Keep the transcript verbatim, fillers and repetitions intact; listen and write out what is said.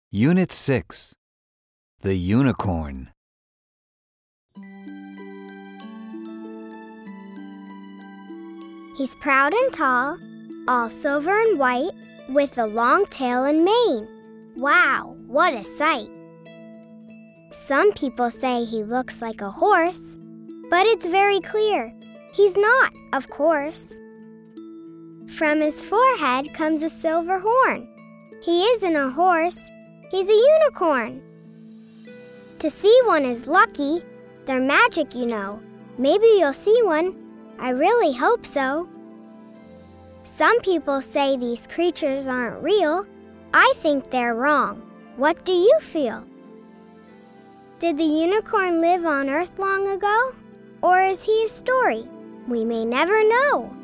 Unit six. The Unicorn. He's proud and tall, all silver and white, with a long tail and mane. Wow, what a sight! Some people say he looks like a horse, but it's very clear. He's not, of course. From his forehead comes a silver horn. He isn't a horse, he's a unicorn. To see one is lucky. They're magic, you know. Maybe you'll see one. I really hope so. Some people say these creatures aren't real. I think they're wrong. What do you feel? Did the unicorn live on Earth long ago? Or is he a story? We may never know.